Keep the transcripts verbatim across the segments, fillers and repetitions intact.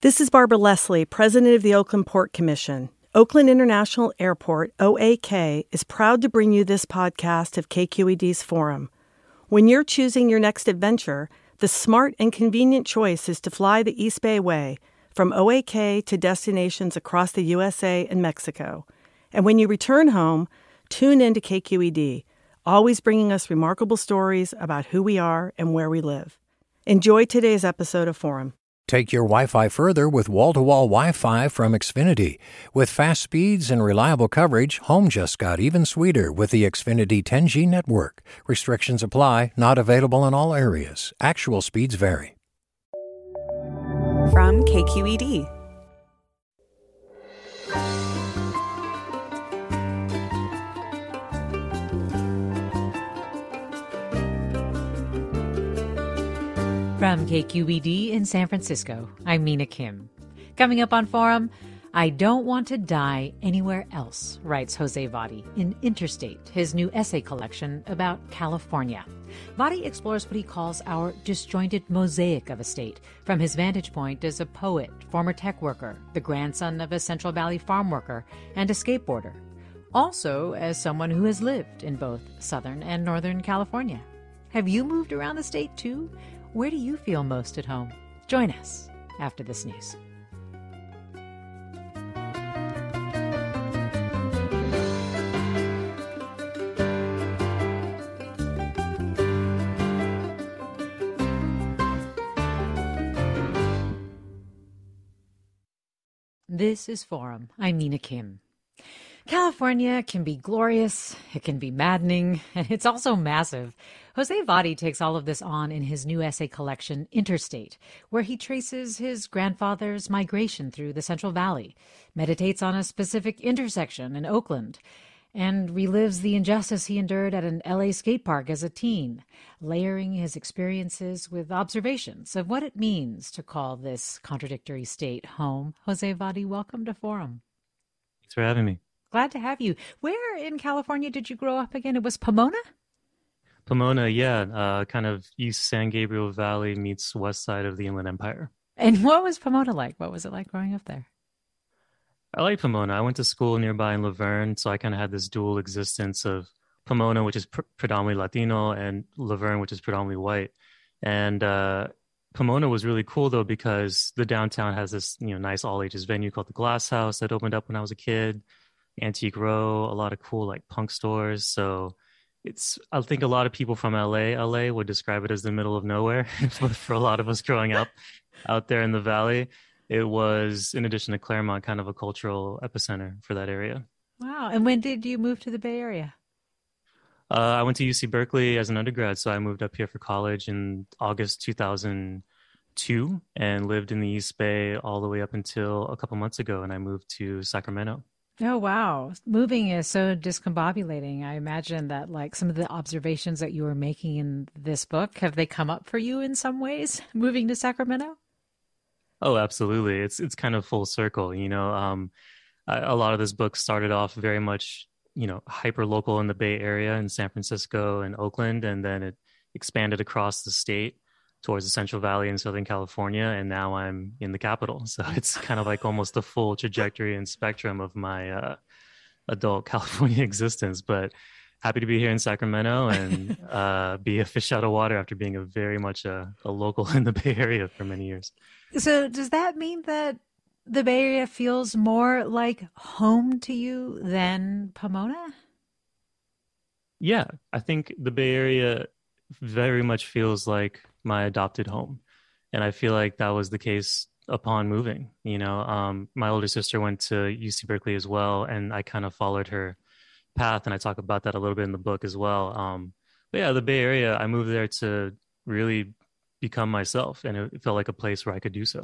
This is Barbara Leslie, President of the Oakland Port Commission. Oakland International Airport, O A K, is proud to bring you this podcast of K Q E D's Forum. When you're choosing your next adventure, the smart and convenient choice is to fly the East Bay Way, from O A K to destinations across the U S A and Mexico. And when you return home, tune in to K Q E D, always bringing us remarkable stories about who we are and where we live. Enjoy today's episode of Forum. Take your Wi-Fi further with wall-to-wall Wi-Fi from Xfinity. With fast speeds and reliable coverage, home just got even sweeter with the Xfinity ten G network. Restrictions apply, not available in all areas. Actual speeds vary. From K Q E D. From K Q E D in San Francisco, I'm Mina Kim. Coming up on Forum, I don't want to die anywhere else, writes Jose Vadi in Interstate, his new essay collection about California. Vadi explores what he calls our disjointed mosaic of a state, from his vantage point as a poet, former tech worker, the grandson of a Central Valley farm worker, and a skateboarder. Also as someone who has lived in both Southern and Northern California. Have you moved around the state too? Where do you feel most at home? Join us after this news. This is Forum. I'm Mina Kim. California can be glorious, it can be maddening, and it's also massive. Jose Vadi takes all of this on in his new essay collection, Interstate, where he traces his grandfather's migration through the Central Valley, meditates on a specific intersection in Oakland, and relives the injustice he endured at an L A skate park as a teen, layering his experiences with observations of what it means to call this contradictory state home. Jose Vadi, welcome to Forum. Thanks for having me. Glad to have you. Where in California did you grow up again? It was Pomona? Pomona, yeah, uh, kind of East San Gabriel Valley meets west side of the Inland Empire. And what was Pomona like? What was it like growing up there? I like Pomona. I went to school nearby in Laverne, so I kind of had this dual existence of Pomona, which is pr- predominantly Latino, and Laverne, which is predominantly white. And uh, Pomona was really cool, though, because the downtown has this, you know, nice all-ages venue called the Glass House that opened up when I was a kid. Antique Row, a lot of cool like punk stores. So it's, I think a lot of people from L A, L A would describe it as the middle of nowhere. for, for a lot of us growing up out there in the valley, it was, in addition to Claremont, kind of a cultural epicenter for that area. Wow. And when did you move to the Bay Area? Uh, I went to U C Berkeley as an undergrad, so I moved up here for college in August two thousand two and lived in the East Bay all the way up until a couple months ago, and I moved to Sacramento. Oh, wow. Moving is so discombobulating. I imagine that like some of the observations that you were making in this book, have they come up for you in some ways, moving to Sacramento? Oh, absolutely. It's it's kind of full circle. You know, um, a, a lot of this book started off very much, you know, hyper local in the Bay Area in San Francisco and Oakland, and then it expanded across the state towards the Central Valley in Southern California, and now I'm in the capital. So it's kind of like almost the full trajectory and spectrum of my uh, adult California existence. But happy to be here in Sacramento and uh, be a fish out of water after being a very much a, a local in the Bay Area for many years. So does that mean that the Bay Area feels more like home to you than Pomona? Yeah, I think the Bay Area very much feels like my adopted home. And I feel like that was the case upon moving. You know, um, my older sister went to U C Berkeley as well, and I kind of followed her path, and I talk about that a little bit in the book as well. Um, but yeah, the Bay Area, I moved there to really become myself, and it felt like a place where I could do so.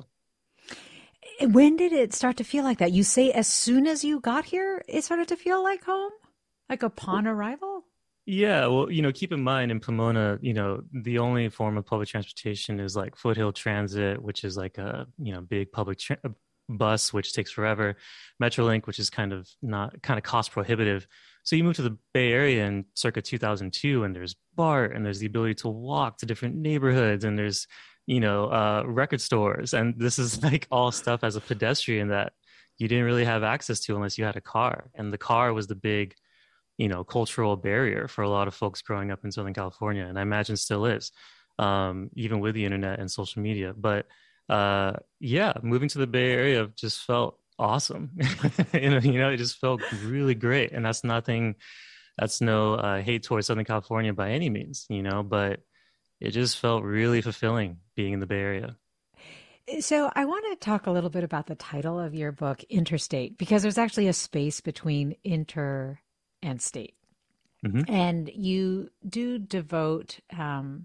When did it start to feel like that? You say as soon as you got here, it started to feel like home? Like upon arrival? Yeah, well, you know, keep in mind in Pomona, you know, the only form of public transportation is like Foothill Transit, which is like a, you know, big public tra- bus, which takes forever. Metrolink, which is kind of not kind of cost prohibitive. So you move to the Bay Area in circa two thousand two, and there's BART, and there's the ability to walk to different neighborhoods, and there's you know, uh, record stores. And this is like all stuff as a pedestrian that you didn't really have access to unless you had a car. And the car was the big, you know, cultural barrier for a lot of folks growing up in Southern California. And I imagine still is, um, even with the internet and social media. But uh, yeah, moving to the Bay Area just felt awesome. you know, you know, it just felt really great. And that's nothing, that's no uh, hate towards Southern California by any means, you know, but it just felt really fulfilling being in the Bay Area. So I want to talk a little bit about the title of your book, Interstate, because there's actually a space between inter and state. Mm-hmm. And you do devote um,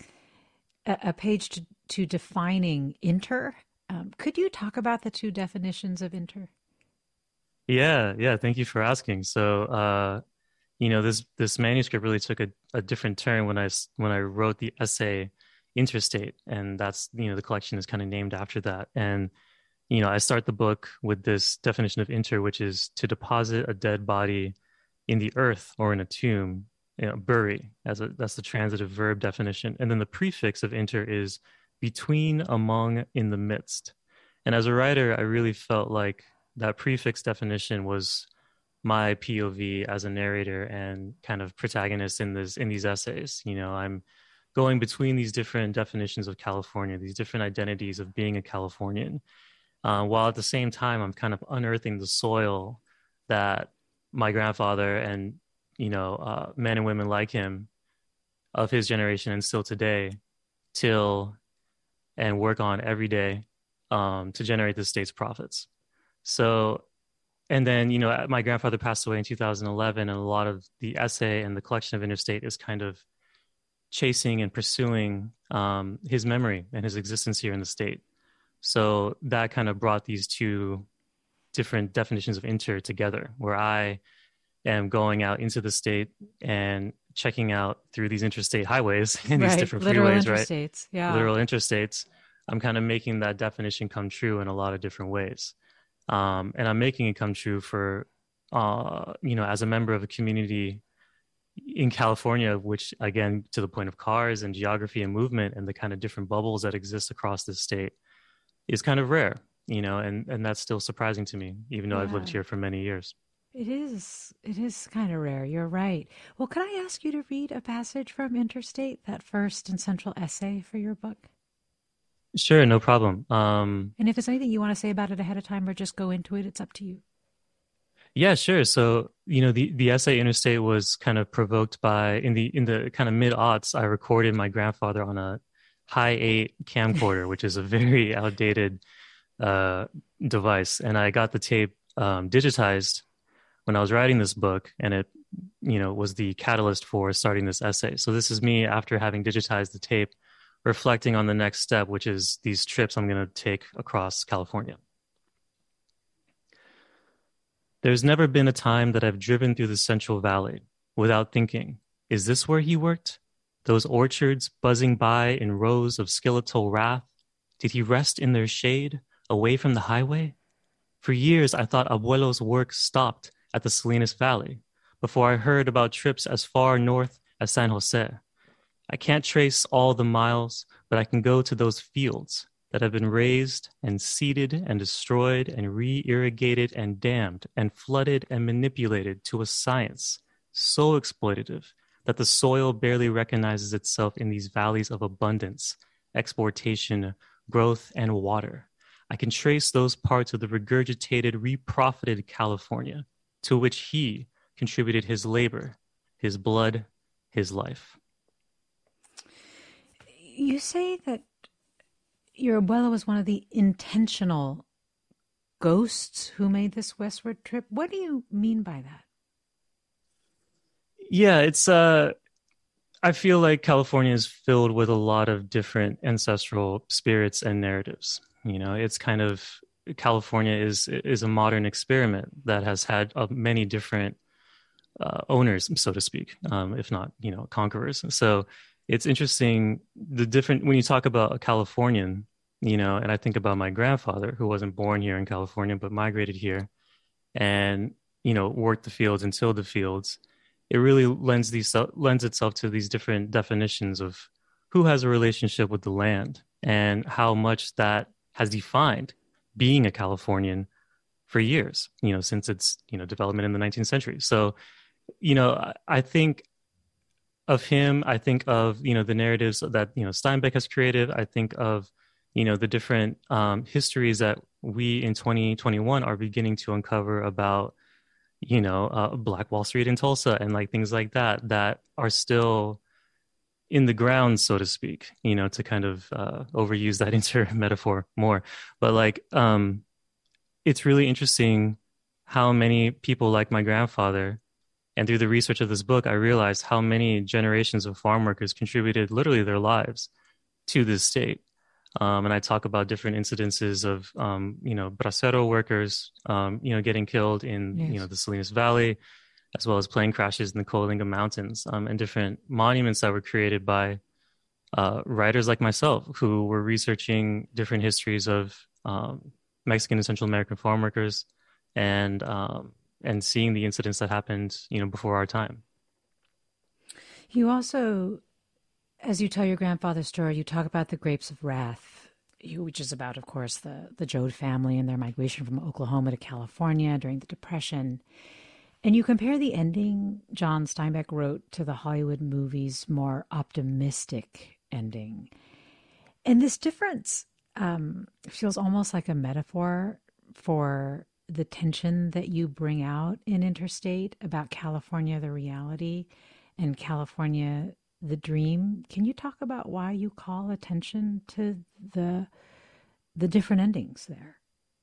a, a page to, to defining inter. Um, could you talk about the two definitions of inter? Yeah, yeah. Thank you for asking. So, uh, you know, this this manuscript really took a, a different turn when I when I wrote the essay Interstate, and that's, you know, the collection is kind of named after that. And, you know, I start the book with this definition of inter, which is to deposit a dead body in the earth or in a tomb, you know, bury, as a, that's the transitive verb definition. And then the prefix of inter is between, among, in the midst. And as a writer, I really felt like that prefix definition was my P O V as a narrator and kind of protagonist in this in these essays. You know, I'm going between these different definitions of California, these different identities of being a Californian, uh, while at the same time, I'm kind of unearthing the soil that my grandfather and, you know, uh, men and women like him of his generation and still today till and work on every day um, to generate the state's profits. So, and then, you know, my grandfather passed away in two thousand eleven, and a lot of the essay and the collection of Interstate is kind of chasing and pursuing um, his memory and his existence here in the state. So that kind of brought these two different definitions of inter together, where I am going out into the state and checking out through these interstate highways and right. these different Literal freeways, interstates. right? Yeah. Literal interstates. I'm kind of making that definition come true in a lot of different ways. Um, and I'm making it come true for, uh, you know, as a member of a community in California, which, again, to the point of cars and geography and movement and the kind of different bubbles that exist across the state, is kind of rare, you know, and, and that's still surprising to me, even though yeah. I've lived here for many years. It is. It is kind of rare. You're right. Well, could I ask you to read a passage from Interstate, that first and central essay for your book? Sure, no problem. Um, and if there's anything you want to say about it ahead of time or just go into it, it's up to you. Yeah, sure. So, you know, the, the essay Interstate was kind of provoked by, in the in the kind of mid-aughts, I recorded my grandfather on a Hi eight camcorder, which is a very outdated uh, device. And I got the tape um, digitized when I was writing this book, and it, you know, was the catalyst for starting this essay. So this is me after having digitized the tape, reflecting on the next step, which is these trips I'm going to take across California. There's never been a time that I've driven through the Central Valley without thinking, is this where he worked? Those orchards buzzing by in rows of skeletal wrath? Did he rest in their shade, away from the highway? For years, I thought Abuelo's work stopped at the Salinas Valley before I heard about trips as far north as San Jose. I can't trace all the miles, but I can go to those fields that have been raised and seeded and destroyed and re-irrigated and dammed and flooded and manipulated to a science so exploitative that the soil barely recognizes itself in these valleys of abundance, exportation, growth, and water. I can trace those parts of the regurgitated, reprofited California to which he contributed his labor, his blood, his life. You say that your abuelo was one of the intentional ghosts who made this westward trip. What do you mean by that? Yeah, it's, uh, I feel like California is filled with a lot of different ancestral spirits and narratives. You know, it's kind of, California is, is a modern experiment that has had uh, many different uh, owners, so to speak, um, if not, you know, conquerors. So it's interesting, the different, when you talk about a Californian, you know, and I think about my grandfather, who wasn't born here in California, but migrated here and, you know, worked the fields and tilled the fields. It really lends these lends itself to these different definitions of who has a relationship with the land, and how much that has defined being a Californian for years, you know, since its, you know, development in the nineteenth century. So, you know, I think of him, I think of, you know, the narratives that, you know, Steinbeck has created. I think of, you know, the different um, histories that we in twenty twenty-one are beginning to uncover about, you know, uh, Black Wall Street in Tulsa and like things like that, that are still in the ground, so to speak, you know, to kind of uh, overuse that inter metaphor more. But like, um, it's really interesting how many people like my grandfather, and through the research of this book, I realized how many generations of farm workers contributed literally their lives to this state. Um, and I talk about different incidences of, um, you know, bracero workers, um, you know, getting killed in, yes. you know, the Salinas Valley, as well as plane crashes in the Coalinga Mountains, um, and different monuments that were created by uh, writers like myself who were researching different histories of um, Mexican and Central American farm workers, and um, and seeing the incidents that happened, you know, before our time. You also, as you tell your grandfather's story, you talk about the Grapes of Wrath, which is about, of course, the, the Joad family and their migration from Oklahoma to California during the Depression. And you compare the ending John Steinbeck wrote to the Hollywood movie's more optimistic ending. And this difference um, feels almost like a metaphor for the tension that you bring out in Interstate about California, the reality, and California, the dream. Can you talk about why you call attention to the the different endings there?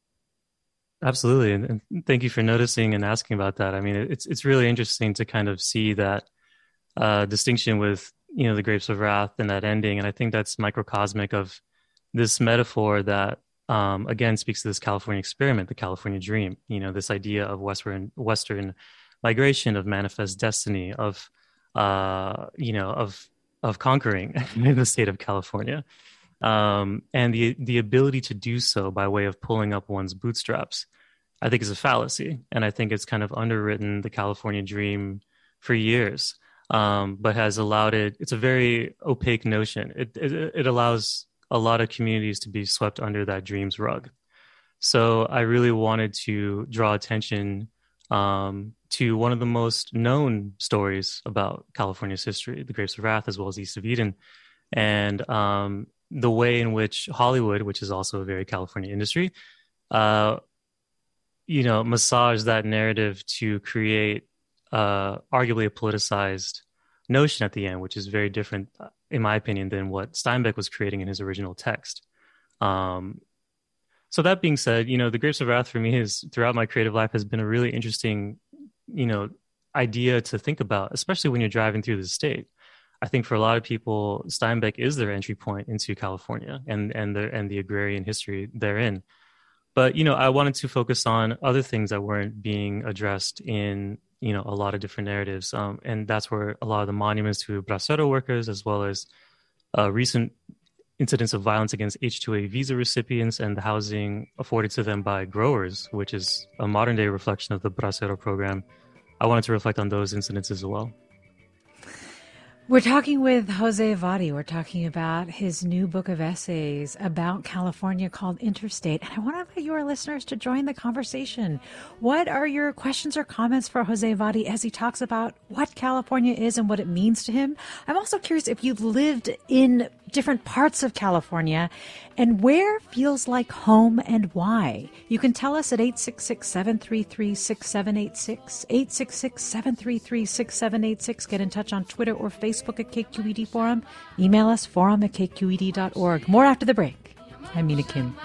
Absolutely, and, and thank you for noticing and asking about that. I mean, it's it's really interesting to kind of see that uh, distinction with, you know, the Grapes of Wrath and that ending, and I think that's microcosmic of this metaphor that um, again speaks to this California experiment, the California dream. You know, this idea of Western Western migration, of manifest destiny, of uh, you know, of of conquering the state of California, um, and the the ability to do so by way of pulling up one's bootstraps, I think is a fallacy, and I think it's kind of underwritten the California dream for years, um, but has allowed it. It's a very opaque notion. It, it it allows a lot of communities to be swept under that dream's rug. So I really wanted to draw attention um, to one of the most known stories about California's history, the Grapes of Wrath, as well as East of Eden, and um, the way in which Hollywood, which is also a very California industry, uh, you know, massaged that narrative to create uh, arguably a politicized notion at the end, which is very different, in my opinion, than what Steinbeck was creating in his original text. Um, so that being said, you know, the Grapes of Wrath for me is, throughout my creative life, has been a really interesting, you know, idea to think about, especially when you're driving through the state. I think for a lot of people, Steinbeck is their entry point into California and and the and the agrarian history therein. But, you know, I wanted to focus on other things that weren't being addressed in, you know, a lot of different narratives. Um, and that's where a lot of the monuments to bracero workers, as well as uh, recent incidents of violence against H two A visa recipients and the housing afforded to them by growers, which is a modern day reflection of the bracero program. I wanted to reflect on those incidents as well. We're talking with Jose Vadi. We're talking about his new book of essays about California called Interstate. And I want to invite your listeners to join the conversation. What are your questions or comments for Jose Vadi as he talks about what California is and what it means to him? I'm also curious if you've lived in different parts of California and where feels like home and why. You can tell us at eight six six, seven three three, six seven eight six, eight six six, seven three three, six seven eight six. Get in touch on Twitter or Facebook at K Q E D Forum. Email us, forum at K Q E D dot org. More after the break. I'm Mina Kim.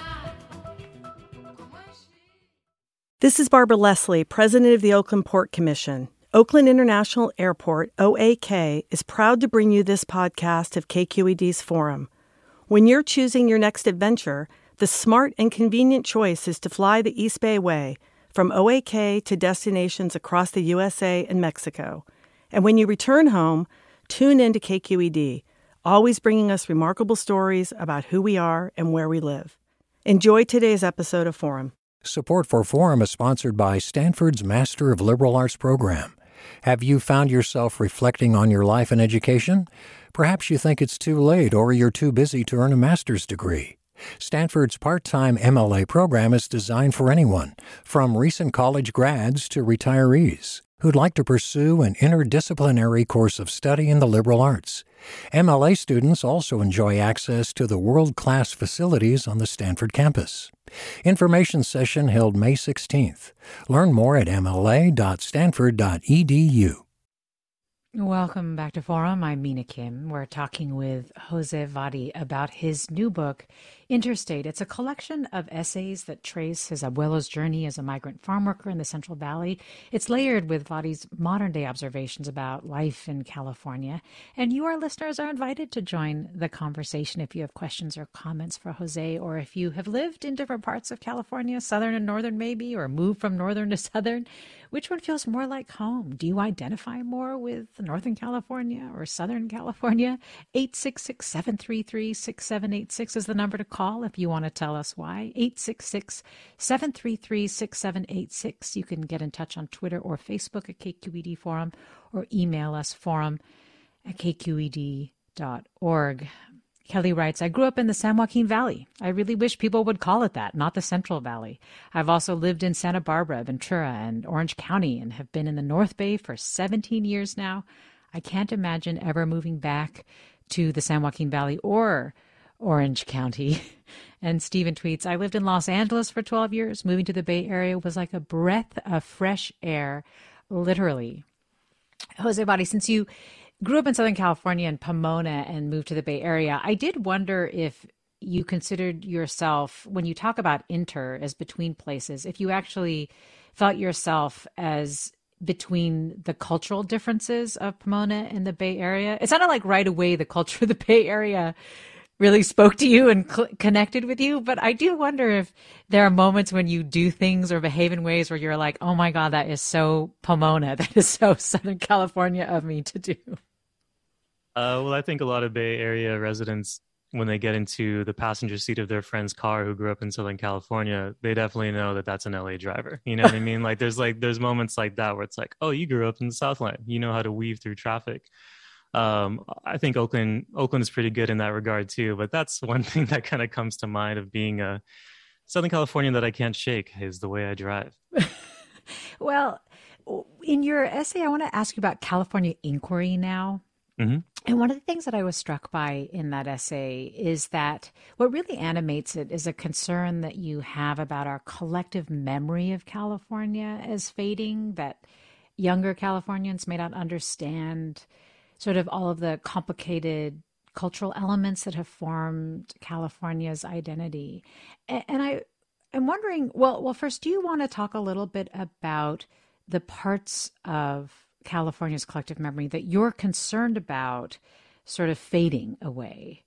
This is Barbara Leslie, President of the Oakland Port Commission. Oakland International Airport, O A K, is proud to bring you this podcast of K Q E D's Forum. When you're choosing your next adventure, the smart and convenient choice is to fly the East Bay Way from O A K to destinations across the U S A and Mexico. And when you return home, tune in to K Q E D, always bringing us remarkable stories about who we are and where we live. Enjoy today's episode of Forum. Support for Forum is sponsored by Stanford's Master of Liberal Arts program. Have you found yourself reflecting on your life and education? Perhaps you think it's too late or you're too busy to earn a master's degree. Stanford's part-time M L A program is designed for anyone, from recent college grads to retirees, who'd like to pursue an interdisciplinary course of study in the liberal arts. M L A students also enjoy access to the world-class facilities on the Stanford campus. Information session held May sixteenth. Learn more at m l a dot stanford dot e d u. Welcome back to Forum. I'm Mina Kim. We're talking with Jose Vadi about his new book, Interstate. It's a collection of essays that trace his abuelo's journey as a migrant farm worker in the Central Valley. It's layered with Vadi's modern-day observations about life in California. And you, our listeners, are invited to join the conversation if you have questions or comments for Jose, or if you have lived in different parts of California, southern and northern maybe, or moved from northern to southern. Which one feels more like home? Do you identify more with Northern California or Southern California? eight six six, seven three three, six seven eight six is the number to call if you want to tell us why. eight six six, seven three three, six seven eight six. You can get in touch on Twitter or Facebook at K Q E D Forum, or email us forum at k q e d dot org. Kelly writes, I grew up in the San Joaquin Valley. I really wish people would call it that, not the Central Valley. I've also lived in Santa Barbara, Ventura, and Orange County, and have been in the North Bay for seventeen years now. I can't imagine ever moving back to the San Joaquin Valley or Orange County. And Stephen tweets, I lived in Los Angeles for twelve years. Moving to the Bay Area was like a breath of fresh air, literally. Jose Vadi, since you grew up in Southern California and Pomona and moved to the Bay Area, I did wonder if you considered yourself, when you talk about inter as between places, if you actually felt yourself as between the cultural differences of Pomona and the Bay Area. It sounded like right away the culture of the Bay Area really spoke to you and cl- connected with you. But I do wonder if there are moments when you do things or behave in ways where you're like, oh my God, that is so Pomona. That is so Southern California of me to do. Uh, well, I think a lot of Bay Area residents, when they get into the passenger seat of their friend's car who grew up in Southern California, they definitely know that that's an L A driver. You know what I mean? Like there's like there's moments like that where it's like, oh, you grew up in the Southland. You know how to weave through traffic. Um, I think Oakland Oakland is pretty good in that regard too. But that's one thing that kind of comes to mind of being a Southern Californian that I can't shake is the way I drive. Well, in your essay, I want to ask you about California inquiry now. Mm-hmm. And one of the things that I was struck by in that essay is that what really animates it is a concern that you have about our collective memory of California as fading, that younger Californians may not understand sort of all of the complicated cultural elements that have formed California's identity. And, and I am wondering, well, well, first, do you want to talk a little bit about the parts of California's collective memory that you're concerned about sort of fading away?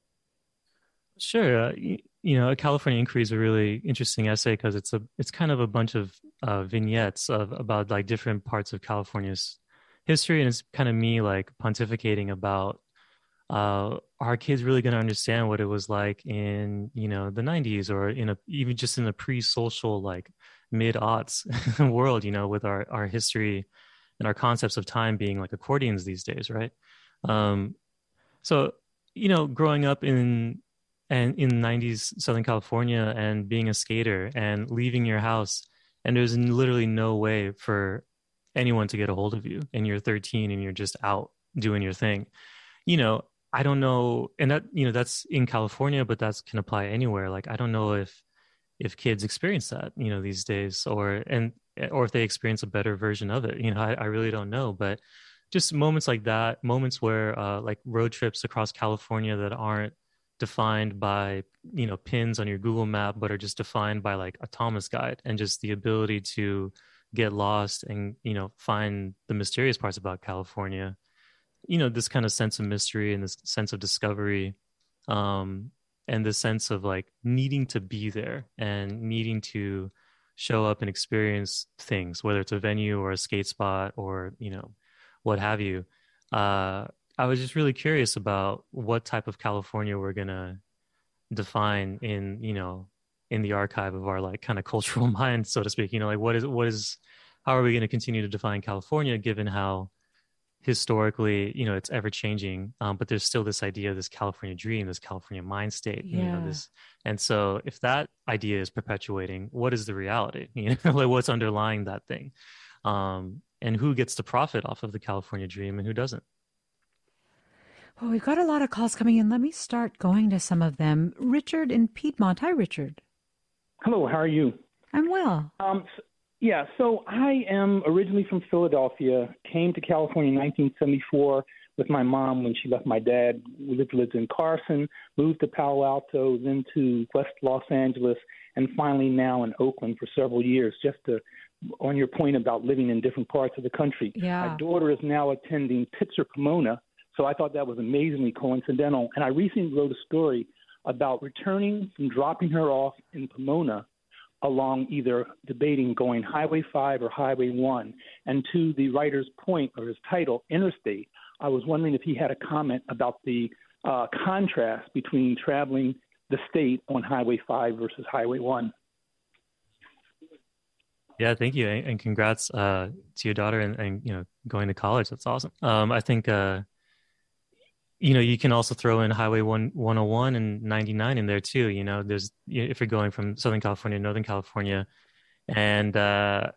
Sure. Uh, you, you know, California Inquiry is a really interesting essay because it's a it's kind of a bunch of uh, vignettes of about like different parts of California's history, and it's kind of me like pontificating about uh, are kids really going to understand what it was like in, you know, the nineties or in a even just in a pre-social like mid-aughts world, you know, with our our history and our concepts of time being like accordions these days, right? Um, so, you know, growing up in and in nineties Southern California and being a skater and leaving your house, and there's literally no way for anyone to get a hold of you, and you're thirteen and you're just out doing your thing. You know, I don't know, and that, you know, that's in California, but that can apply anywhere. Like, I don't know if if kids experience that, you know, these days, or and or if they experience a better version of it. You know, I, I really don't know. But just moments like that, moments where uh, like road trips across California that aren't defined by, you know, pins on your Google map, but are just defined by like a Thomas guide, and just the ability to get lost and, you know, find the mysterious parts about California. You know, this kind of sense of mystery and this sense of discovery, um, and the sense of like needing to be there and needing to show up and experience things, whether it's a venue or a skate spot or, you know, what have you. Uh, I was just really curious about what type of California we're going to define in, you know, in the archive of our like kind of cultural mind, so to speak. You know, like what is, what is, how are we going to continue to define California given how historically, you know, it's ever changing, um, but there's still this idea, this California dream, this California mind state, Yeah. you know, this. And so if that idea is perpetuating, what is the reality? You know, like what's underlying that thing? Um, and who gets to profit off of the California dream and who doesn't? Well, we've got a lot of calls coming in. Let me start going to some of them. Richard in Piedmont. Hi, Richard. Hello, how are you? I'm well. Um, yeah, so I am originally from Philadelphia, came to California in nineteen seventy-four with my mom when she left my dad. We lived, lived in Carson, moved to Palo Alto, then to West Los Angeles, and finally now in Oakland for several years, just to, on your point about living in different parts of the country. Yeah. My daughter is now attending Pitzer Pomona, so I thought that was amazingly coincidental. And I recently wrote a story about returning from dropping her off in Pomona along either debating going Highway five or Highway one. And to the writer's point or his title, Interstate, I was wondering if he had a comment about the uh, contrast between traveling the state on Highway five versus Highway one. Yeah, thank you. And, and congrats uh, to your daughter and, and, you know, going to college. That's awesome. Um, I think, uh, you know, you can also throw in Highway one, one oh one and ninety-nine in there too. You know, there's, if you're going from Southern California to Northern California. And uh,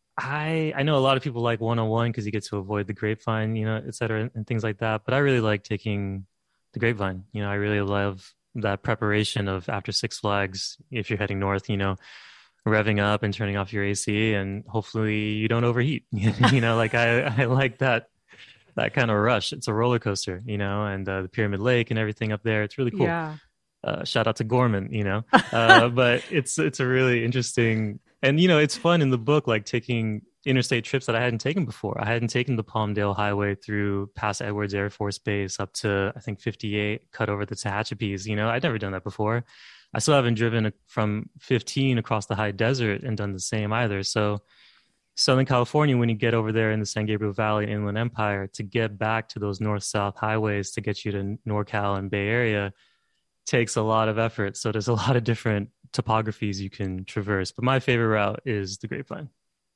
I I know a lot of people like one oh one because you get to avoid the Grapevine, you know, et cetera, and things like that. But I really like taking the Grapevine. You know, I really love that preparation of after Six Flags, if you're heading north, you know, revving up and turning off your A C and hopefully you don't overheat. You know, like I, I like that. that kind of rush. It's a roller coaster, you know, and uh, the Pyramid Lake and everything up there. It's really cool. Yeah. Uh, shout out to Gorman, you know, uh, but it's, it's a really interesting, and, you know, it's fun in the book, like taking interstate trips that I hadn't taken before. I hadn't taken the Palmdale Highway through past Edwards Air Force Base up to, I think, fifty-eight, cut over the Tehachapi's, you know, I'd never done that before. I still haven't driven from fifteen across the high desert and done the same either. So Southern California, when you get over there in the San Gabriel Valley Inland Empire, to get back to those north-south highways to get you to NorCal and Bay Area takes a lot of effort. So there's a lot of different topographies you can traverse. But my favorite route is the Grapevine.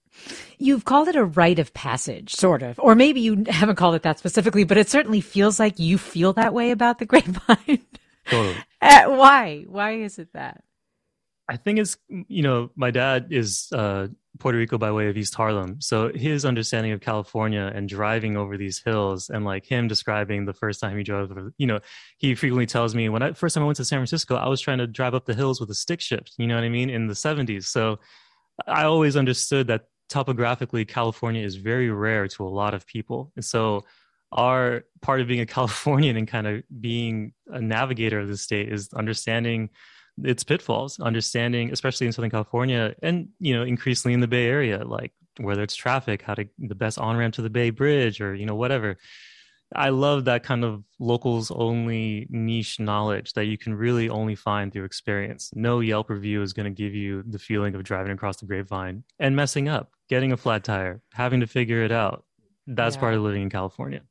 You've called it a rite of passage, sort of. Or maybe you haven't called it that specifically, but it certainly feels like you feel that way about the Grapevine. Totally. uh, why? Why is it that? I think it's, you know, my dad is uh, Puerto Rico by way of East Harlem. So his understanding of California and driving over these hills, and like him describing the first time he drove over, you know, he frequently tells me when I first time I went to San Francisco, I was trying to drive up the hills with a stick shift, you know what I mean, in the seventies. So I always understood that topographically, California is very rare to a lot of people. And so our part of being a Californian and kind of being a navigator of the state is understanding its pitfalls, understanding, especially in Southern California and, you know, increasingly in the Bay Area, like whether it's traffic, how to the best on-ramp to the Bay Bridge or, you know, whatever. I love that kind of locals only niche knowledge that you can really only find through experience. No Yelp review is going to give you the feeling of driving across the Grapevine and messing up, getting a flat tire, having to figure it out. That's Yeah. part of living in California.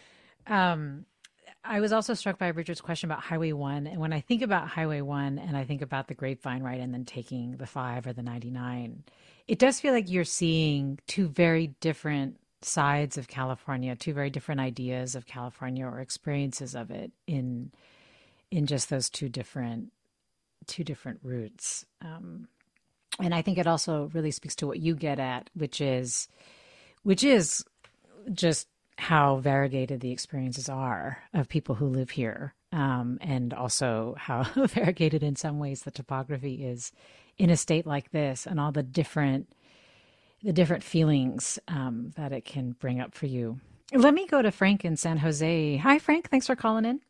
Um, I was also struck by Richard's question about Highway one. And when I think about Highway one and I think about the Grapevine, right, and then taking the five or the ninety-nine, it does feel like you're seeing two very different sides of California, two very different ideas of California or experiences of it in in just those two different two different routes. Um, and I think it also really speaks to what you get at, which is which is just how variegated the experiences are of people who live here, um, and also how variegated in some ways the topography is in a state like this, and all the different the different feelings um, that it can bring up for you. Let me go to Frank in San Jose. Hi, Frank. Thanks for calling in.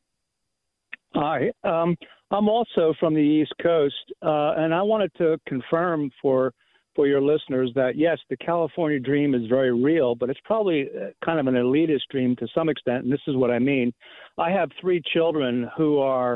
Hi. Um, I'm also from the East Coast, uh, and I wanted to confirm for for your listeners that, yes, the California dream is very real, but it's probably kind of an elitist dream to some extent, and this is what I mean. I have three children who are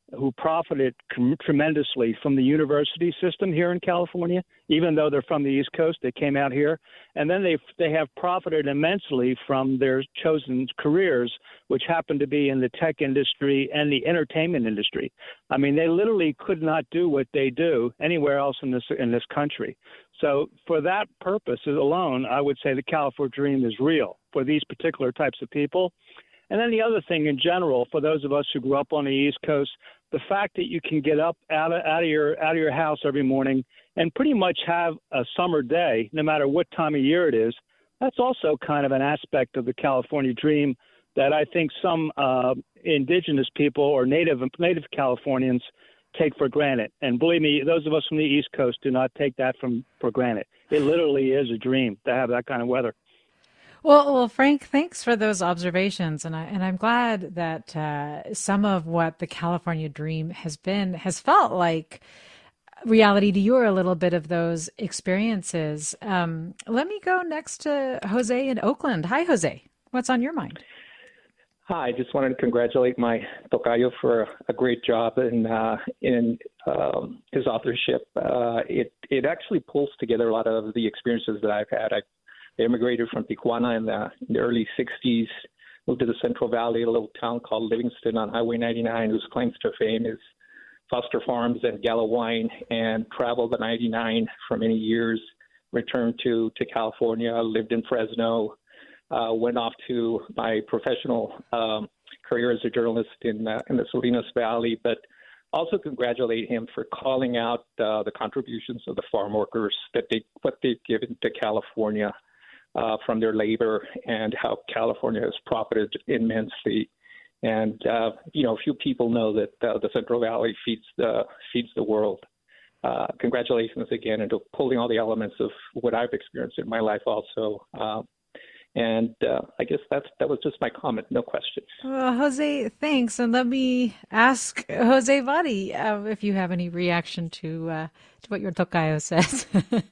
who profited tremendously from the university system here in California. Even though they're from the East Coast, they came out here. And then they they have profited immensely from their chosen careers, which happen to be in the tech industry and the entertainment industry. I mean, they literally could not do what they do anywhere else in this in this country. So for that purpose alone, I would say the California dream is real for these particular types of people. And then the other thing in general, for those of us who grew up on the East Coast, the fact that you can get up out of, out of your out of your house every morning and pretty much have a summer day, no matter what time of year it is, that's also kind of an aspect of the California dream that I think some uh, indigenous people or native native Californians take for granted. And believe me, those of us from the East Coast do not take that from for granted. It literally is a dream to have that kind of weather. Well, well, Frank, thanks for those observations, and I and I'm glad that uh, some of what the California dream has been has felt like reality to you, or a little bit of those experiences. Um, let me go next to Jose in Oakland. Hi, Jose. What's on your mind? Hi, I just wanted to congratulate my tocayo for a great job in uh, in um, his authorship. Uh, it it actually pulls together a lot of the experiences that I've had. I immigrated from Tijuana in the, in the early sixties, moved to the Central Valley, a little town called Livingston on Highway ninety-nine, whose claims to fame is Foster Farms and Gallo Wine, and traveled the ninety-nine for many years, returned to, to California, lived in Fresno, uh, went off to my professional um, career as a journalist in, uh, in the Salinas Valley, but also congratulate him for calling out uh, the contributions of the farm workers, that they what they've given to California. Uh, from their labor, and how California has profited immensely. And, uh, you know, few people know that uh, the Central Valley feeds the, feeds the world. Uh, congratulations again, and pulling all the elements of what I've experienced in my life also. Uh, and uh, I guess that's, that was just my comment, no question. Well, Jose, thanks. And let me ask Jose Vadi uh, if you have any reaction to, uh, to what your tocayo says.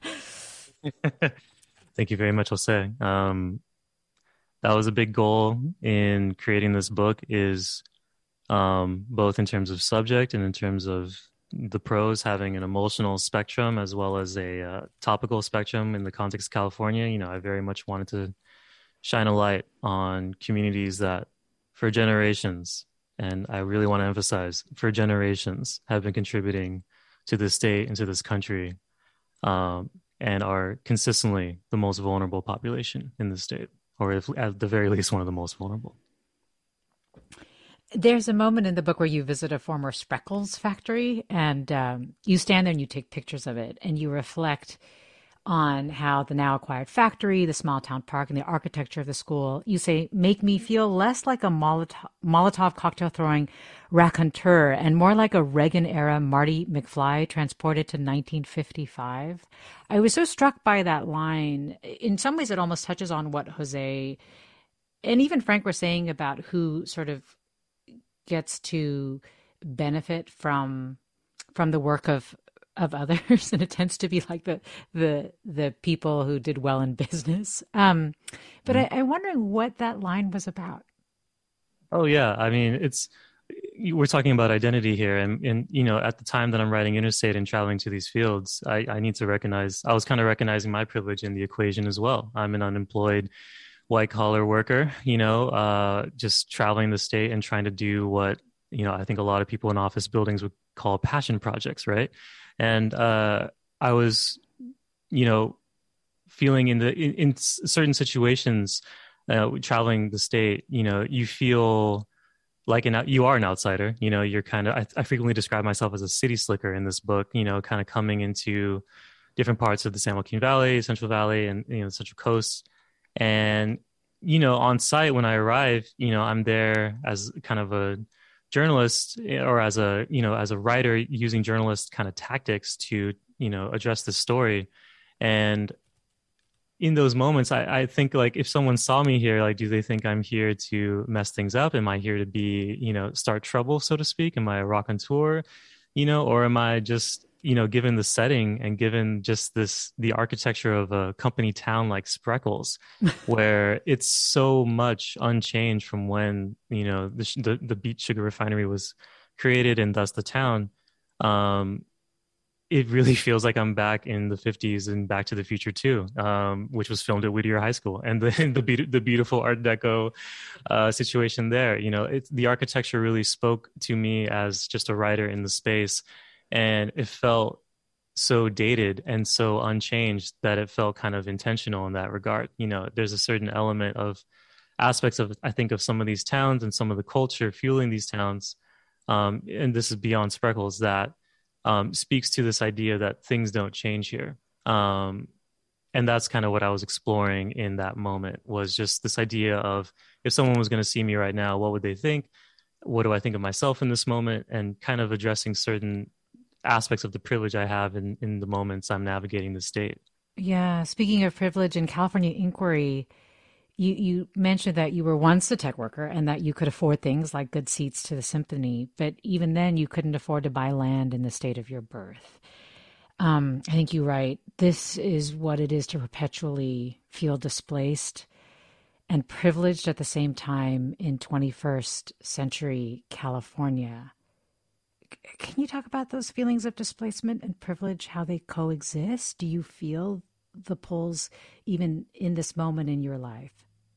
Thank you very much, Jose. Um, that was a big goal in creating this book, is um, both in terms of subject and in terms of the prose having an emotional spectrum as well as a uh, topical spectrum in the context of California. You know, I very much wanted to shine a light on communities that for generations, and I really want to emphasize, for generations have been contributing to this state and to this country. Um, and are consistently the most vulnerable population in the state, or if, at the very least, one of the most vulnerable. There's a moment in the book where you visit a former Spreckels factory, and um, you stand there and you take pictures of it, and you reflect on how the now acquired factory, the small town park, and the architecture of the school, you say, make me feel less like a Molotov, Molotov cocktail throwing raconteur and more like a Reagan era Marty McFly transported to nineteen fifty-five. I was so struck by that line. In some ways, it almost touches on what Jose and even Frank were saying about who sort of gets to benefit from from the work of of others, and it tends to be like the the the people who did well in business. Um, but mm-hmm. I, I'm wondering what that line was about. Oh yeah, I mean, it's we're talking about identity here, and and you know, at the time that I'm writing Interstate and traveling to these fields, I, I need to recognize. I was kind of recognizing my privilege in the equation as well. I'm an unemployed white collar worker, you know, uh, just traveling the state and trying to do what you know I think a lot of people in office buildings would call passion projects, right? And uh, I was, you know, feeling in the in, in certain situations, uh, traveling the state, you know, you feel like an you are an outsider. You know, you're kind of. I, I frequently describe myself as a city slicker in this book. You know, kind of coming into different parts of the San Joaquin Valley, Central Valley, and you know, the Central Coast. And you know, on site when I arrive, you know, I'm there as kind of a journalist or as a, you know, as a writer using journalist kind of tactics to, you know, address the story. And in those moments, I, I think like if someone saw me here, like, do they think I'm here to mess things up? Am I here to be, you know, start trouble, so to speak? Am I a raconteur, you know, or am I just, you know, given the setting and given just this, the architecture of a company town like Spreckels, where it's so much unchanged from when, you know, the, the, the beet sugar refinery was created, and thus the town, um, it really feels like I'm back in the fifties and Back to the Future two, um, which was filmed at Whittier High School, and the the, be- the beautiful Art Deco uh, situation there. You know, it, the architecture really spoke to me as just a writer in the space, and it felt so dated and so unchanged that it felt kind of intentional in that regard. You know, there's a certain element of aspects of, I think, of some of these towns and some of the culture fueling these towns, um, and this is beyond Spreckles, that Um, speaks to this idea that things don't change here. Um, and that's kind of what I was exploring in that moment, was just this idea of, if someone was going to see me right now, what would they think? What do I think of myself in this moment? And kind of addressing certain aspects of the privilege I have in, in the moments I'm navigating the state. Yeah. Speaking of privilege in California Inquiry, You you mentioned that you were once a tech worker and that you could afford things like good seats to the symphony, but even then you couldn't afford to buy land in the state of your birth. Um, I think you write, this is what it is to perpetually feel displaced and privileged at the same time in twenty-first century California. C- Can you talk about those feelings of displacement and privilege, how they coexist? Do you feel the pulls even in this moment in your life?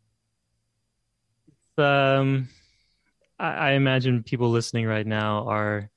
Um, I, I imagine people listening right now are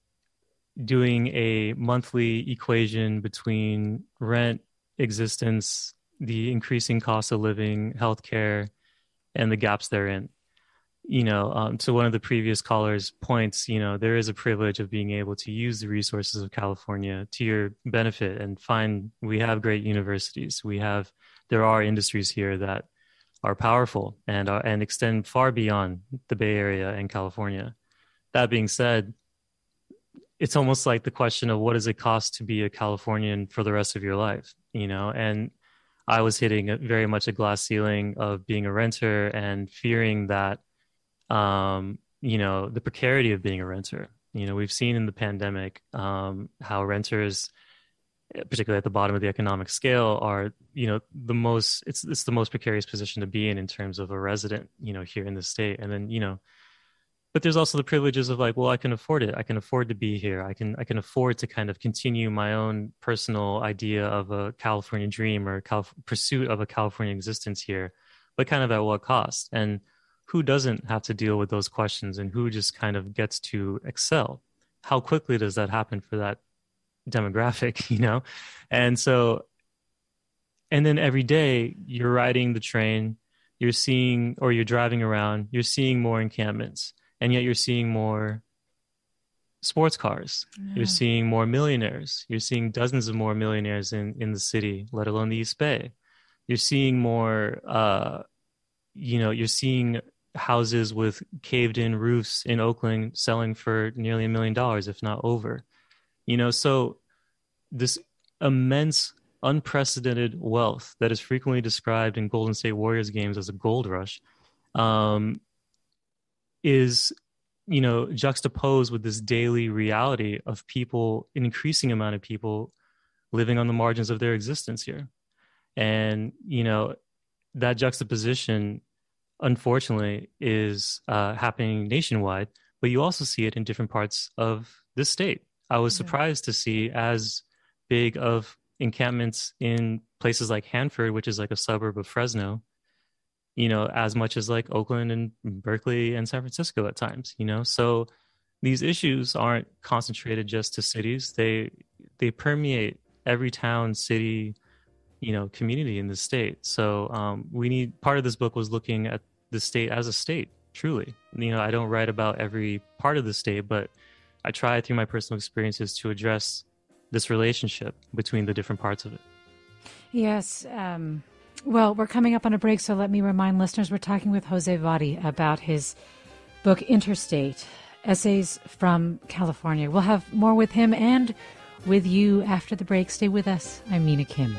doing a monthly equation between rent, existence, the increasing cost of living, healthcare, and the gaps therein. You know, um, to one of the previous callers' points, you know, there is a privilege of being able to use the resources of California to your benefit and find, we have great universities. We have, there are industries here that are powerful and are, and extend far beyond the Bay Area and California. That being said, it's almost like the question of, what does it cost to be a Californian for the rest of your life? You know, and I was hitting a, very much a glass ceiling of being a renter and fearing that, um, you know, the precarity of being a renter. You know, we've seen in the pandemic um, how renters, particularly at the bottom of the economic scale, are, you know, the most, it's it's the most precarious position to be in in terms of a resident, you know, here in the state. And then, you know, but there's also the privileges of like, well, I can afford it. I can afford to be here. I can I can afford to kind of continue my own personal idea of a California dream or Calif- pursuit of a California existence here, but kind of at what cost? And who doesn't have to deal with those questions, and who just kind of gets to excel? How quickly does that happen for that demographic, you know? And so, and then every day you're riding the train, you're seeing, or you're driving around, you're seeing more encampments, and yet you're seeing more sports cars. Yeah. You're seeing more millionaires. You're seeing dozens of more millionaires in, in the city, let alone the East Bay. You're seeing more, uh, you know, you're seeing houses with caved in roofs in Oakland selling for nearly a million dollars, if not over. You know, so this immense, unprecedented wealth that is frequently described in Golden State Warriors games as a gold rush um, is, you know, juxtaposed with this daily reality of people, an increasing amount of people living on the margins of their existence here. And, you know, that juxtaposition, unfortunately, is uh, happening nationwide, but you also see it in different parts of this state. I was surprised to see as big of encampments in places like Hanford, which is like a suburb of Fresno, you know, as much as like Oakland and Berkeley and San Francisco at times, you know. So these issues aren't concentrated just to cities. They they permeate every town, city, you know, community in the state. So um, we need, part of this book was looking at the state as a state, truly. You know, I don't write about every part of the state, but I try through my personal experiences to address this relationship between the different parts of it. Yes. Um, well, we're coming up on a break, so let me remind listeners we're talking with Jose Vadi about his book, Interstate, Essays from California. We'll have more with him and with you after the break. Stay with us. I'm Mina Kim.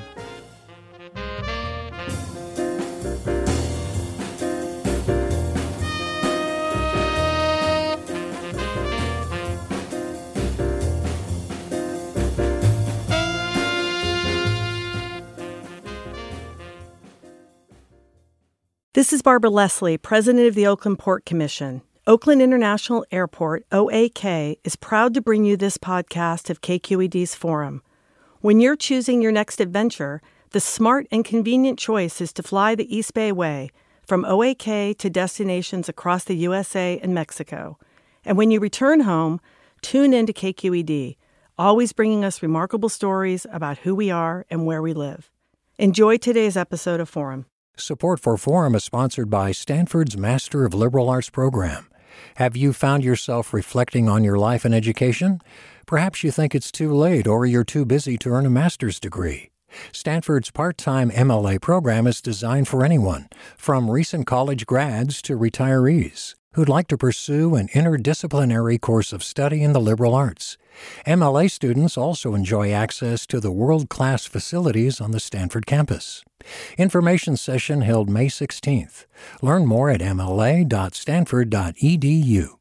This is Barbara Leslie, president of the Oakland Port Commission. Oakland International Airport, O A K, is proud to bring you this podcast of K Q E D's Forum. When you're choosing your next adventure, the smart and convenient choice is to fly the East Bay Way from O A K to destinations across the U S A and Mexico. And when you return home, tune in to K Q E D, always bringing us remarkable stories about who we are and where we live. Enjoy today's episode of Forum. Support for Forum is sponsored by Stanford's Master of Liberal Arts program. Have you found yourself reflecting on your life and education? Perhaps you think it's too late or you're too busy to earn a master's degree. Stanford's part-time M L A program is designed for anyone, from recent college grads to retirees, who'd like to pursue an interdisciplinary course of study in the liberal arts. M L A students also enjoy access to the world-class facilities on the Stanford campus. Information session held May sixteenth. Learn more at m l a dot stanford dot e d u.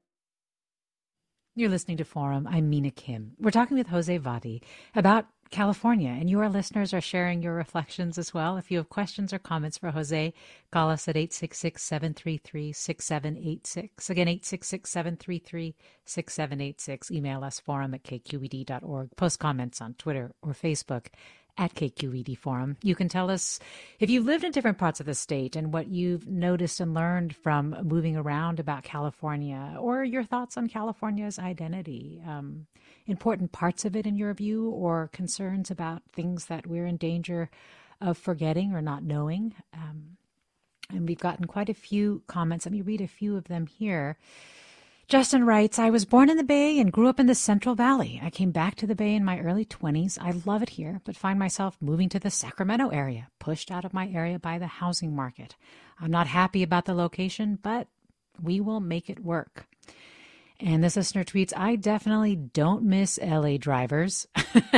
You're listening to Forum. I'm Mina Kim. We're talking with Jose Vadi about California, and your listeners are sharing your reflections as well. If you have questions or comments for Jose, call us at eight six six, seven three three, six seven eight six. Again, eight six six, seven three three, six seven eight six. Email us forum at k q e d dot org. Post comments on Twitter or Facebook at K Q E D Forum. You can tell us if you've lived in different parts of the state and what you've noticed and learned from moving around about California, or your thoughts on California's identity, um, important parts of it in your view, or concerns about things that we're in danger of forgetting or not knowing. Um, and we've gotten quite a few comments. Let me read a few of them here. Justin writes, I was born in the Bay and grew up in the Central Valley. I came back to the Bay in my early twenties. I love it here, but find myself moving to the Sacramento area, pushed out of my area by the housing market. I'm not happy about the location, but we will make it work. And this listener tweets, I definitely don't miss L A drivers.